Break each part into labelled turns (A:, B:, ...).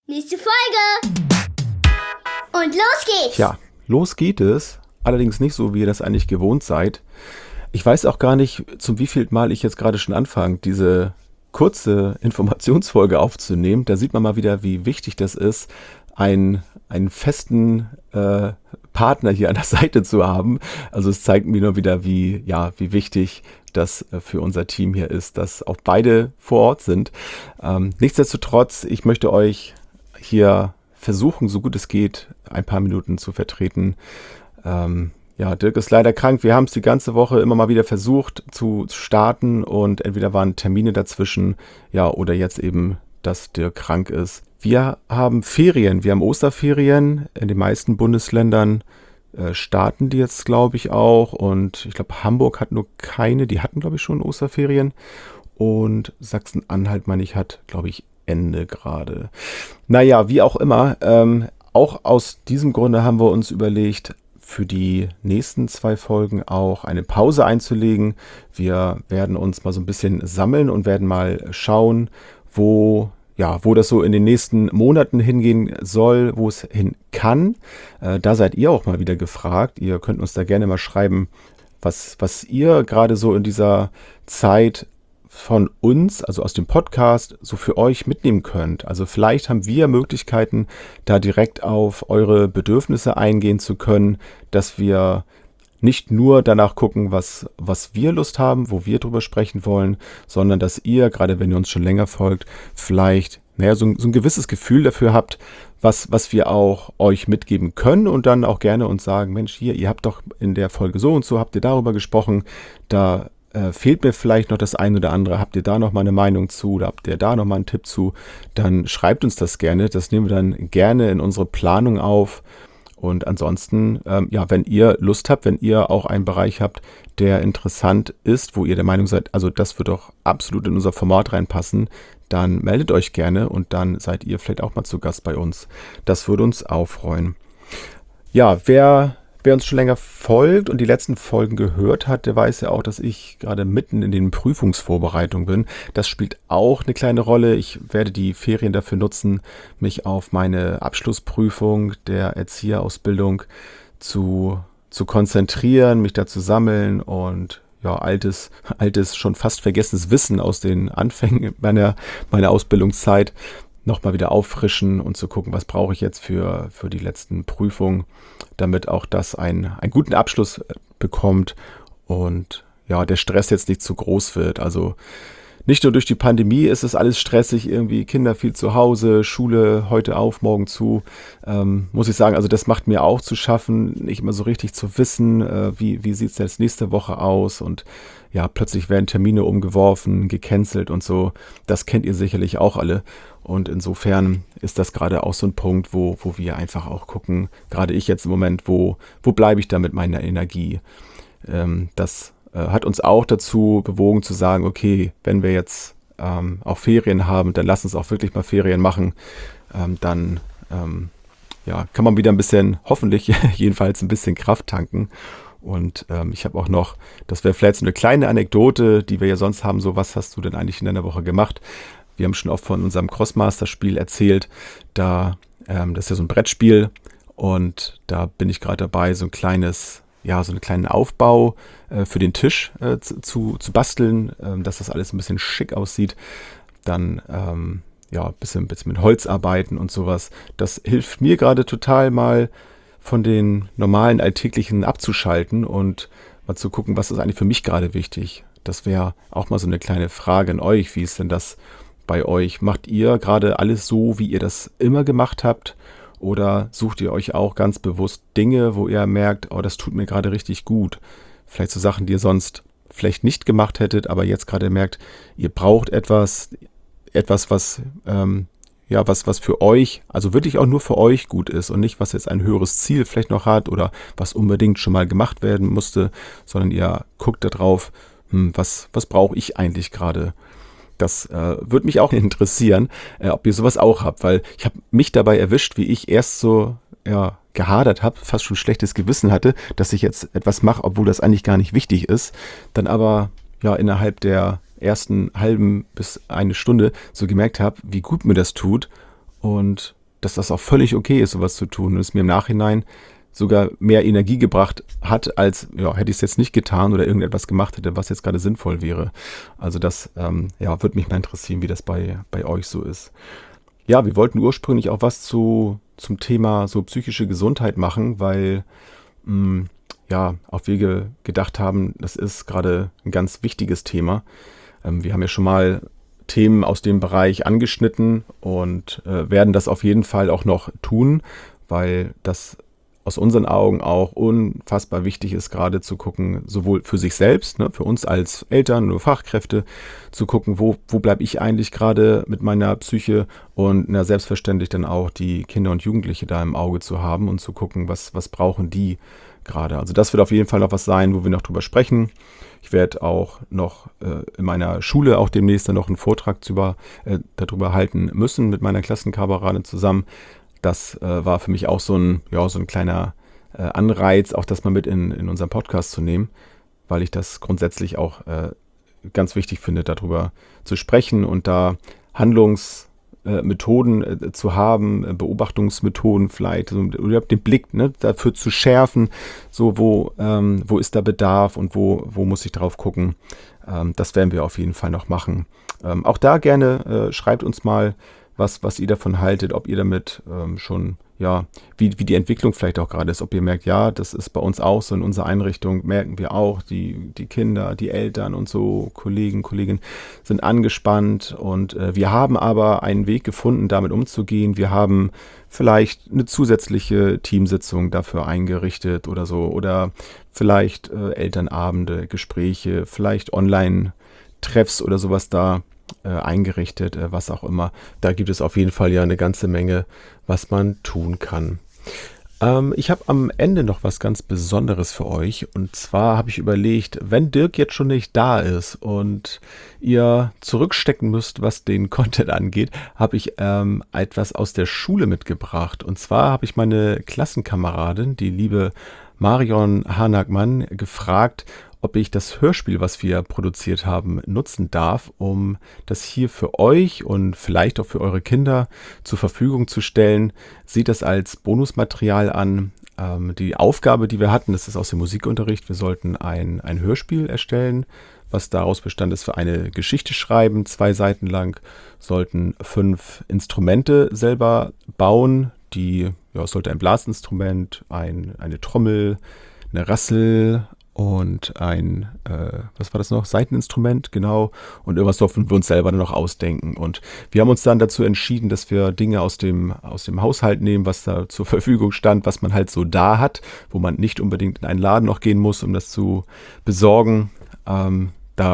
A: Nächste Folge. Und los geht's.
B: Ja, los geht es. Allerdings nicht so, wie ihr das eigentlich gewohnt seid. Ich weiß auch gar nicht, zum wievielten Mal ich jetzt gerade schon anfange, diese kurze Informationsfolge aufzunehmen. Da sieht man mal wieder, wie wichtig das ist, einen festen Partner hier an der Seite zu haben. Also es zeigt mir nur wieder, wie wichtig das für unser Team hier ist, dass auch beide vor Ort sind. Nichtsdestotrotz, ich möchte euch hier versuchen, so gut es geht, ein paar Minuten zu vertreten. Dirk ist leider krank. Wir haben es die ganze Woche immer mal wieder versucht zu starten und entweder waren Termine dazwischen, oder jetzt eben, dass Dirk krank ist. Wir haben Ferien, wir haben Osterferien. In den meisten Bundesländern starten die jetzt, glaube ich, auch. Und ich glaube, Hamburg hat nur keine, die hatten, glaube ich, schon Osterferien. Und Sachsen-Anhalt, meine ich, hat, glaube ich, Ende gerade. Naja, wie auch immer, auch aus diesem Grunde haben wir uns überlegt, für die nächsten 2 Folgen auch eine Pause einzulegen. Wir werden uns mal so ein bisschen sammeln und werden mal schauen, wo das so in den nächsten Monaten hingehen soll, wo es hin kann. Da seid ihr auch mal wieder gefragt. Ihr könnt uns da gerne mal schreiben, was ihr gerade so in dieser Zeit von uns, also aus dem Podcast, so für euch mitnehmen könnt. Also vielleicht haben wir Möglichkeiten, da direkt auf eure Bedürfnisse eingehen zu können, dass wir nicht nur danach gucken, was wir Lust haben, wo wir drüber sprechen wollen, sondern dass ihr, gerade wenn ihr uns schon länger folgt, vielleicht so ein gewisses Gefühl dafür habt, was wir auch euch mitgeben können und dann auch gerne uns sagen, Mensch, hier, ihr habt doch in der Folge so und so, habt ihr darüber gesprochen, da fehlt mir vielleicht noch das eine oder andere, habt ihr da noch mal eine Meinung zu oder habt ihr da noch mal einen Tipp zu, dann schreibt uns das gerne, das nehmen wir dann gerne in unsere Planung auf. Und ansonsten, wenn ihr Lust habt, wenn ihr auch einen Bereich habt, der interessant ist, wo ihr der Meinung seid, also das wird doch absolut in unser Format reinpassen, dann meldet euch gerne und dann seid ihr vielleicht auch mal zu Gast bei uns. Das würde uns auch freuen. Ja, wer uns schon länger folgt und die letzten Folgen gehört hat, der weiß ja auch, dass ich gerade mitten in den Prüfungsvorbereitungen bin. Das spielt auch eine kleine Rolle. Ich werde die Ferien dafür nutzen, mich auf meine Abschlussprüfung der Erzieherausbildung zu konzentrieren, mich da zu sammeln und altes, schon fast vergessenes Wissen aus den Anfängen meiner Ausbildungszeit nochmal wieder auffrischen und zu gucken, was brauche ich jetzt für die letzten Prüfungen, damit auch das einen guten Abschluss bekommt und der Stress jetzt nicht zu groß wird. Also nicht nur durch die Pandemie ist es alles stressig, irgendwie Kinder viel zu Hause, Schule heute auf, morgen zu, muss ich sagen, also das macht mir auch zu schaffen, nicht immer so richtig zu wissen, wie sieht es jetzt nächste Woche aus und plötzlich werden Termine umgeworfen, gecancelt und so, das kennt ihr sicherlich auch alle und insofern ist das gerade auch so ein Punkt, wo wir einfach auch gucken, gerade ich jetzt im Moment, wo bleibe ich da mit meiner Energie, das hat uns auch dazu bewogen zu sagen, okay, wenn wir jetzt auch Ferien haben, dann lass uns auch wirklich mal Ferien machen. Dann kann man wieder ein bisschen, hoffentlich jedenfalls ein bisschen Kraft tanken. Und ich habe auch noch, das wäre vielleicht so eine kleine Anekdote, die wir ja sonst haben, so was hast du denn eigentlich in deiner Woche gemacht? Wir haben schon oft von unserem Crossmaster-Spiel erzählt, das ist ja so ein Brettspiel und da bin ich gerade dabei, so einen kleinen Aufbau für den Tisch zu basteln, dass das alles ein bisschen schick aussieht. Dann ein bisschen mit Holz arbeiten und sowas. Das hilft mir gerade total mal von den normalen Alltäglichen abzuschalten und mal zu gucken, was ist eigentlich für mich gerade wichtig. Das wäre auch mal so eine kleine Frage an euch. Wie ist denn das bei euch? Macht ihr gerade alles so, wie ihr das immer gemacht habt? Oder sucht ihr euch auch ganz bewusst Dinge, wo ihr merkt, das tut mir gerade richtig gut? Vielleicht so Sachen, die ihr sonst vielleicht nicht gemacht hättet, aber jetzt gerade merkt, ihr braucht etwas, was für euch, also wirklich auch nur für euch gut ist und nicht, was jetzt ein höheres Ziel vielleicht noch hat oder was unbedingt schon mal gemacht werden musste, sondern ihr guckt da drauf, was brauche ich eigentlich gerade? Das würde mich auch interessieren, ob ihr sowas auch habt, weil ich habe mich dabei erwischt, wie ich erst so gehadert habe, fast schon schlechtes Gewissen hatte, dass ich jetzt etwas mache, obwohl das eigentlich gar nicht wichtig ist, dann aber innerhalb der ersten halben bis eine Stunde so gemerkt habe, wie gut mir das tut und dass das auch völlig okay ist, sowas zu tun und es mir im Nachhinein sogar mehr Energie gebracht hat, als hätte ich es jetzt nicht getan oder irgendetwas gemacht hätte, was jetzt gerade sinnvoll wäre. Also das würde mich mal interessieren, wie das bei euch so ist. Ja, wir wollten ursprünglich auch was zum Thema so psychische Gesundheit machen, weil auch wir gedacht haben, das ist gerade ein ganz wichtiges Thema. Wir haben ja schon mal Themen aus dem Bereich angeschnitten und werden das auf jeden Fall auch noch tun, weil das aus unseren Augen auch unfassbar wichtig ist, gerade zu gucken, sowohl für sich selbst, ne, für uns als Eltern oder Fachkräfte, zu gucken, wo bleibe ich eigentlich gerade mit meiner Psyche und selbstverständlich dann auch die Kinder und Jugendliche da im Auge zu haben und zu gucken, was brauchen die gerade. Also das wird auf jeden Fall noch was sein, wo wir noch drüber sprechen. Ich werde auch noch in meiner Schule auch demnächst dann noch einen Vortrag darüber halten müssen mit meiner Klassenkameradin zusammen. Das war für mich auch so ein kleiner Anreiz, auch das mal mit in unseren Podcast zu nehmen, weil ich das grundsätzlich auch ganz wichtig finde, darüber zu sprechen und da Handlungsmethoden zu haben, Beobachtungsmethoden vielleicht, oder den Blick dafür zu schärfen, so wo ist da Bedarf und wo muss ich drauf gucken. Das werden wir auf jeden Fall noch machen. Auch da gerne schreibt uns mal, was ihr davon haltet, ob ihr damit schon, wie die Entwicklung vielleicht auch gerade ist, ob ihr merkt, ja, das ist bei uns auch so, in unserer Einrichtung merken wir auch, die Kinder, die Eltern und so, Kolleginnen sind angespannt und wir haben aber einen Weg gefunden, damit umzugehen. Wir haben vielleicht eine zusätzliche Teamsitzung dafür eingerichtet oder so, oder vielleicht Elternabende, Gespräche, vielleicht Online-Treffs oder sowas da eingerichtet, was auch immer. Da gibt es auf jeden Fall ja eine ganze Menge, was man tun kann. Ich habe am Ende noch was ganz Besonderes für euch. Und zwar habe ich überlegt, wenn Dirk jetzt schon nicht da ist und ihr zurückstecken müsst, was den Content angeht, habe ich etwas aus der Schule mitgebracht. Und zwar habe ich meine Klassenkameradin, die liebe Marion Hanagmann, gefragt, ob ich das Hörspiel, was wir produziert haben, nutzen darf, um das hier für euch und vielleicht auch für eure Kinder zur Verfügung zu stellen. Seht das als Bonusmaterial an. Die Aufgabe, die wir hatten, das ist aus dem Musikunterricht, wir sollten ein Hörspiel erstellen, was daraus bestand ist, für eine Geschichte schreiben, 2 Seiten lang, sollten 5 Instrumente selber bauen. Es sollte ein Blasinstrument, eine Trommel, eine Rassel, und ein, was war das noch? Saiteninstrument, genau. Und irgendwas durften wir uns selber dann noch ausdenken. Und wir haben uns dann dazu entschieden, dass wir Dinge aus dem Haushalt nehmen, was da zur Verfügung stand, was man halt so da hat, wo man nicht unbedingt in einen Laden noch gehen muss, um das zu besorgen. Haben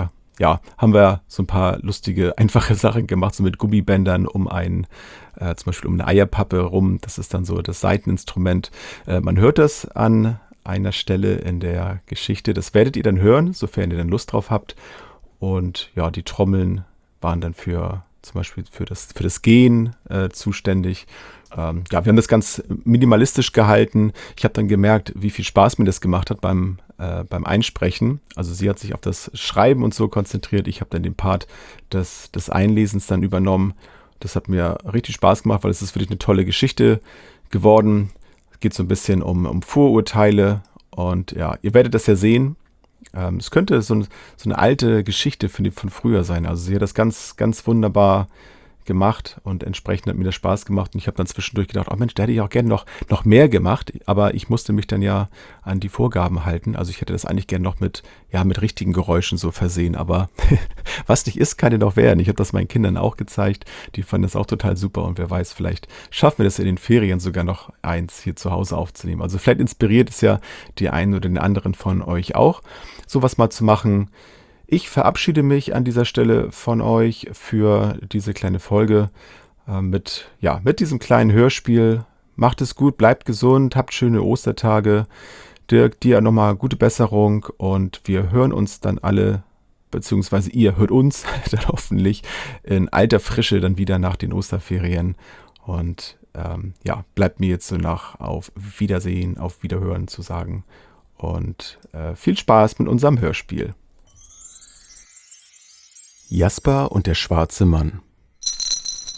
B: wir so ein paar lustige, einfache Sachen gemacht, so mit Gummibändern zum Beispiel um eine Eierpappe rum. Das ist dann so das Saiteninstrument. Man hört das an einer Stelle in der Geschichte. Das werdet ihr dann hören, sofern ihr dann Lust drauf habt. Und ja, die Trommeln waren dann zum Beispiel für das Gehen zuständig. Wir haben das ganz minimalistisch gehalten. Ich habe dann gemerkt, wie viel Spaß mir das gemacht hat beim Einsprechen. Also sie hat sich auf das Schreiben und so konzentriert. Ich habe dann den Part des Einlesens dann übernommen. Das hat mir richtig Spaß gemacht, weil es ist wirklich eine tolle Geschichte geworden. Geht so ein bisschen um Vorurteile und ja, ihr werdet das ja sehen. Es könnte so eine alte Geschichte von früher sein. Also sie hat das ganz, ganz wunderbar gemacht und entsprechend hat mir das Spaß gemacht. Und ich habe dann zwischendurch gedacht, oh Mensch, da hätte ich auch gerne noch mehr gemacht. Aber ich musste mich dann ja an die Vorgaben halten. Also ich hätte das eigentlich gerne noch mit richtigen Geräuschen so versehen. Aber was nicht ist, kann ja noch werden. Ich habe das meinen Kindern auch gezeigt. Die fanden das auch total super. Und wer weiß, vielleicht schaffen wir das in den Ferien sogar noch eins hier zu Hause aufzunehmen. Also vielleicht inspiriert es ja die einen oder den anderen von euch auch, sowas mal zu machen. Ich verabschiede mich an dieser Stelle von euch für diese kleine Folge mit diesem kleinen Hörspiel. Macht es gut, bleibt gesund, habt schöne Ostertage. Dirk, dir nochmal gute Besserung und wir hören uns dann alle, beziehungsweise ihr hört uns dann hoffentlich in alter Frische dann wieder nach den Osterferien. Und bleibt mir jetzt so auf Wiedersehen, auf Wiederhören zu sagen. Und viel Spaß mit unserem Hörspiel. Jasper und der schwarze Mann.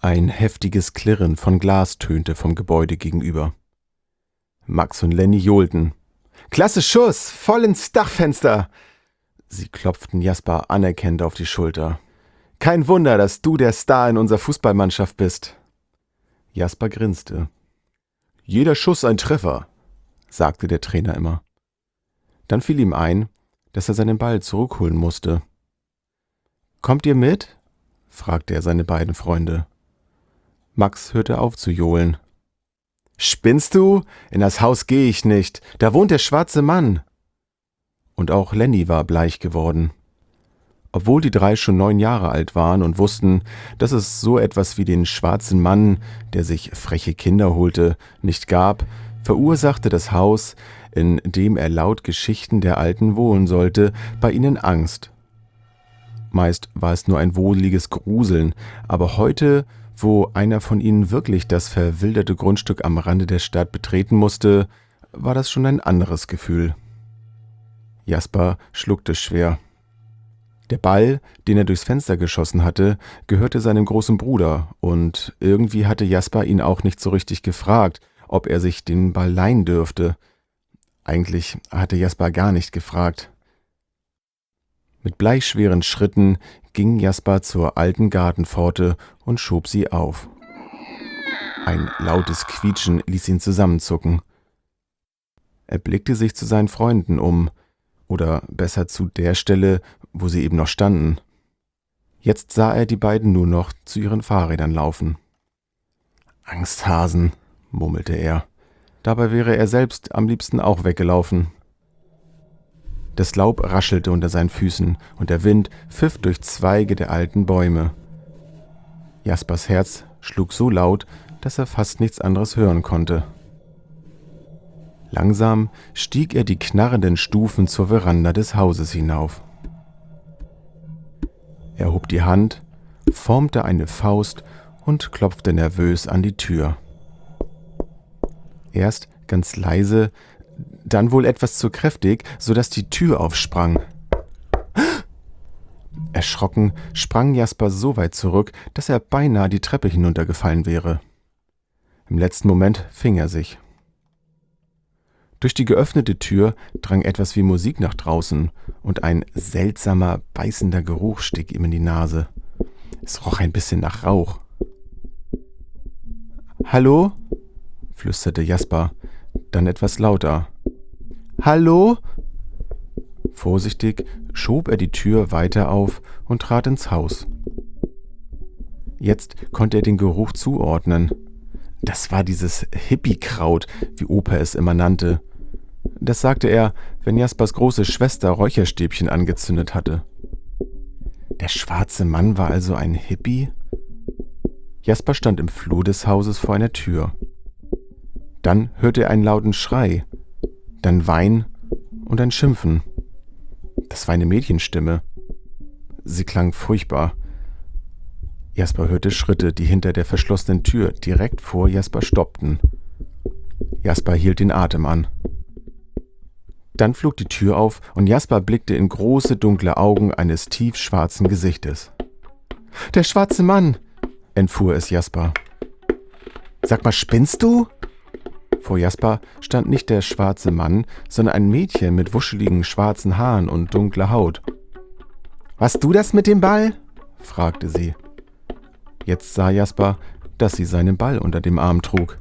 B: Ein heftiges Klirren von Glas tönte vom Gebäude gegenüber. Max und Lenny johlten. »Klasse Schuss! Voll ins Dachfenster!« Sie klopften Jasper anerkennend auf die Schulter. »Kein Wunder, dass du der Star in unserer Fußballmannschaft bist.« Jasper grinste. »Jeder Schuss ein Treffer«, sagte der Trainer immer. Dann fiel ihm ein, dass er seinen Ball zurückholen musste. »Kommt ihr mit?« fragte er seine beiden Freunde. Max hörte auf zu johlen. »Spinnst du? In das Haus gehe ich nicht. Da wohnt der schwarze Mann.« Und auch Lenny war bleich geworden. Obwohl die drei schon 9 Jahre alt waren und wussten, dass es so etwas wie den schwarzen Mann, der sich freche Kinder holte, nicht gab, verursachte das Haus, in dem er laut Geschichten der Alten wohnen sollte, bei ihnen Angst. Meist war es nur ein wohliges Gruseln, aber heute, wo einer von ihnen wirklich das verwilderte Grundstück am Rande der Stadt betreten musste, war das schon ein anderes Gefühl. Jasper schluckte schwer. Der Ball, den er durchs Fenster geschossen hatte, gehörte seinem großen Bruder, und irgendwie hatte Jasper ihn auch nicht so richtig gefragt, ob er sich den Ball leihen dürfte. Eigentlich hatte Jasper gar nicht gefragt. Mit bleischweren Schritten ging Jasper zur alten Gartenpforte und schob sie auf. Ein lautes Quietschen ließ ihn zusammenzucken. Er blickte sich zu seinen Freunden um, oder besser zu der Stelle, wo sie eben noch standen. Jetzt sah er die beiden nur noch zu ihren Fahrrädern laufen. »Angsthasen«, murmelte er. Dabei wäre er selbst am liebsten auch weggelaufen. Das Laub raschelte unter seinen Füßen und der Wind pfiff durch Zweige der alten Bäume. Jaspers Herz schlug so laut, dass er fast nichts anderes hören konnte. Langsam stieg er die knarrenden Stufen zur Veranda des Hauses hinauf. Er hob die Hand, formte eine Faust und klopfte nervös an die Tür. Erst ganz leise, dann wohl etwas zu kräftig, sodass die Tür aufsprang. Erschrocken sprang Jasper so weit zurück, dass er beinahe die Treppe hinuntergefallen wäre. Im letzten Moment fing er sich. Durch die geöffnete Tür drang etwas wie Musik nach draußen und ein seltsamer, beißender Geruch stieg ihm in die Nase. Es roch ein bisschen nach Rauch. »Hallo?« flüsterte Jasper, dann etwas lauter. »Hallo?« Vorsichtig schob er die Tür weiter auf und trat ins Haus. Jetzt konnte er den Geruch zuordnen. Das war dieses Hippie-Kraut, wie Opa es immer nannte. Das sagte er, wenn Jaspers große Schwester Räucherstäbchen angezündet hatte. Der schwarze Mann war also ein Hippie? Jasper stand im Flur des Hauses vor einer Tür. Dann hörte er einen lauten Schrei, dann Wein und ein Schimpfen. Das war eine Mädchenstimme. Sie klang furchtbar. Jasper hörte Schritte, die hinter der verschlossenen Tür direkt vor Jasper stoppten. Jasper hielt den Atem an. Dann flog die Tür auf und Jasper blickte in große, dunkle Augen eines tiefschwarzen Gesichtes. »Der schwarze Mann«, entfuhr es Jasper. »Sag mal, spinnst du?« Vor Jasper stand nicht der schwarze Mann, sondern ein Mädchen mit wuscheligen schwarzen Haaren und dunkler Haut. »Warst du das mit dem Ball?« fragte sie. Jetzt sah Jasper, dass sie seinen Ball unter dem Arm trug.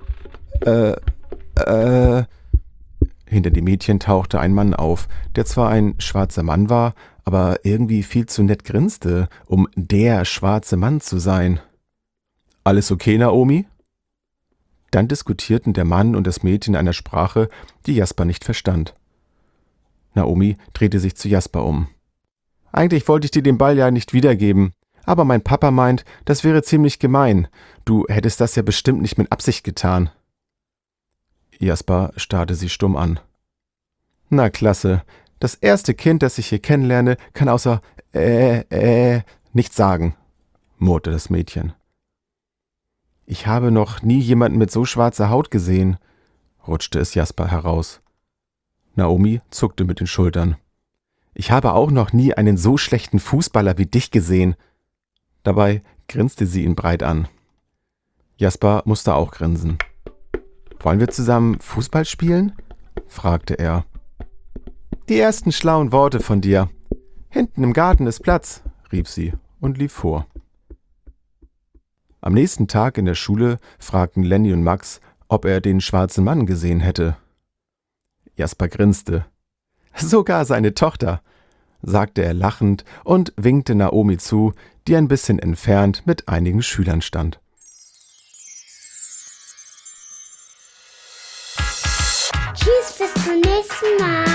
B: Hinter dem Mädchen tauchte ein Mann auf, der zwar ein schwarzer Mann war, aber irgendwie viel zu nett grinste, um der schwarze Mann zu sein. »Alles okay, Naomi?« Dann diskutierten der Mann und das Mädchen in einer Sprache, die Jasper nicht verstand. Naomi drehte sich zu Jasper um. »Eigentlich wollte ich dir den Ball ja nicht wiedergeben, aber mein Papa meint, das wäre ziemlich gemein. Du hättest das ja bestimmt nicht mit Absicht getan.« Jasper starrte sie stumm an. »Na klasse, das erste Kind, das ich hier kennenlerne, kann außer nichts sagen«, murrte das Mädchen. »Ich habe noch nie jemanden mit so schwarzer Haut gesehen«, rutschte es Jasper heraus. Naomi zuckte mit den Schultern. »Ich habe auch noch nie einen so schlechten Fußballer wie dich gesehen.« Dabei grinste sie ihn breit an. Jasper musste auch grinsen. »Wollen wir zusammen Fußball spielen?« fragte er. »Die ersten schlauen Worte von dir. Hinten im Garten ist Platz«, rief sie und lief vor. Am nächsten Tag in der Schule fragten Lenny und Max, ob er den schwarzen Mann gesehen hätte. Jasper grinste. »Sogar seine Tochter«, sagte er lachend und winkte Naomi zu, die ein bisschen entfernt mit einigen Schülern stand.
A: Tschüss, bis zum nächsten Mal.